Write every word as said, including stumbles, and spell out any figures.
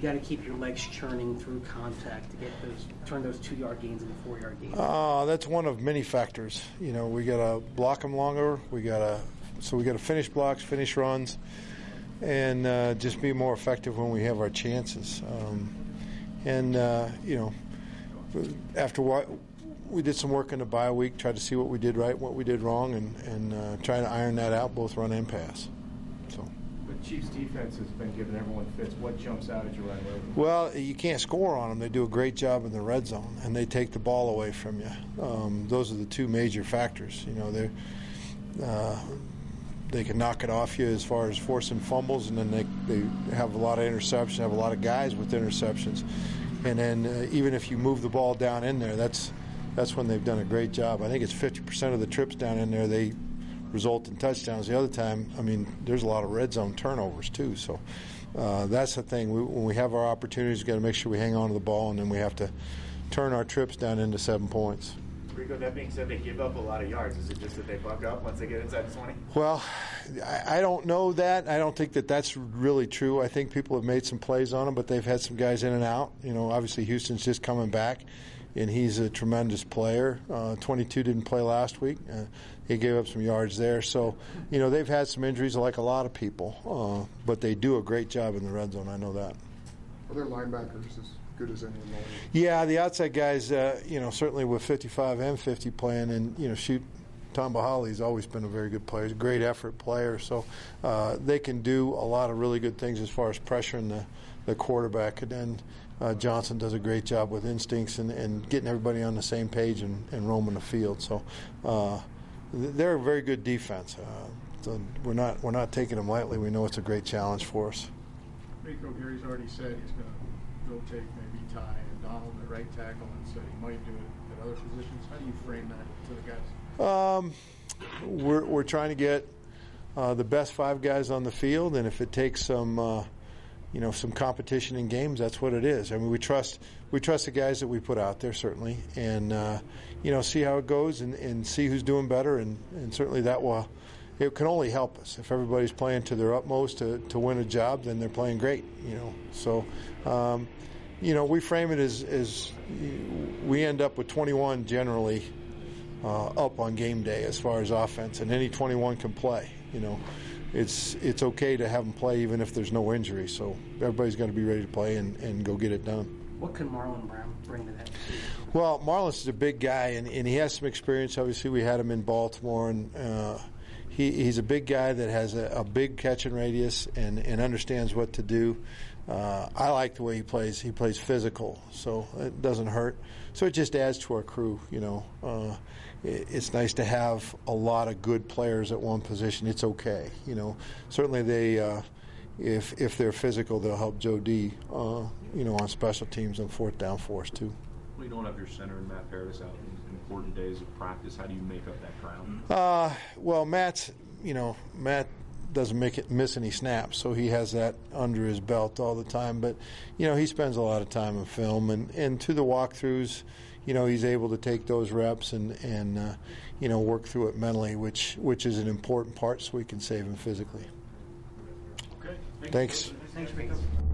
got to keep your legs churning through contact to get those, turn those two-yard gains into four-yard gains? Uh, that's one of many factors. You know, we got to block them longer. We got to, so we got to finish blocks, finish runs, and uh, just be more effective when we have our chances. Um, and uh, you know, after what we did some work in the bye week, tried to see what we did right, what we did wrong, and and uh, trying to iron that out, both run and pass. So. But Chiefs defense has been giving everyone fits. What jumps out at you right away? Well, you can't score on them. They do a great job in the red zone, and they take the ball away from you. Um, those are the two major factors. You know, they uh, they can knock it off you as far as forcing fumbles, and then they they have a lot of interceptions, have a lot of guys with interceptions, and then uh, even if you move the ball down in there, that's that's when they've done a great job. I think it's fifty percent of the trips down in there they result in touchdowns. The other time, I mean, there's a lot of red zone turnovers too. So uh, that's the thing. We, when we have our opportunities, we've got to make sure we hang on to the ball, and then we have to turn our trips down into seven points. Rico, that being said, they give up a lot of yards. Is it just that they buck up once they get inside the twenty? Well, I, I don't know that. I don't think that that's really true. I think people have made some plays on them, but they've had some guys in and out. You know, obviously Houston's just coming back, and he's a tremendous player. Uh, twenty-two didn't play last week. Uh, he gave up some yards there. So, you know, they've had some injuries like a lot of people, uh, but they do a great job in the red zone. I know that. Are their linebackers as good as any in the league? Yeah, the outside guys, uh, you know, certainly with fifty-five and fifty playing, and, you know, shoot, Tom Bahali's always been a very good player. He's a great effort player. So uh, they can do a lot of really good things as far as pressuring the, the quarterback. And then uh, Johnson does a great job with instincts and, and getting everybody on the same page and, and roaming the field. So uh, they're a very good defense. Uh, so we're not we're not taking them lightly. We know it's a great challenge for us. Rico, Gary's already said he's going to rotate maybe Ty and Donald at right tackle, and said he might do it at other positions. How do you frame that to the guys? Um, we're we're trying to get uh, the best five guys on the field, and if it takes some, uh, you know, some competition in games, that's what it is. I mean, we trust we trust the guys that we put out there certainly, and uh, you know, see how it goes and, and see who's doing better, and, and certainly that will. It can only help us if everybody's playing to their utmost to, to win a job. Then they're playing great, you know. So, um, you know, we frame it as as we end up with twenty-one generally. Uh, up on game day as far as offense, and any twenty-one can play. You know, it's it's okay to have them play even if there's no injury. So everybody's got to be ready to play and, and go get it done. What can Marlon Brown bring to that? Well, Marlon's a big guy, and, and he has some experience. Obviously, we had him in Baltimore, and uh, he, he's a big guy that has a, a big catching radius and, and understands what to do. Uh, I like the way he plays. He plays physical, so it doesn't hurt. So it just adds to our crew, you know. Uh, it, it's nice to have a lot of good players at one position. It's okay, you know. Certainly they, uh, if if they're physical, they'll help Joe D, uh, you know, on special teams and fourth down for us, too. Well, you don't have your center and Matt Paradis out in important days of practice. How do you make up that ground? Uh, well, Matt's, you know, Matt doesn't make it miss any snaps, so he has that under his belt all the time. But, you know, he spends a lot of time in film, and, and to the walkthroughs, you know, he's able to take those reps and, and uh, you know, work through it mentally, which which is an important part so we can save him physically. Okay. Thanks. Thanks, Rico.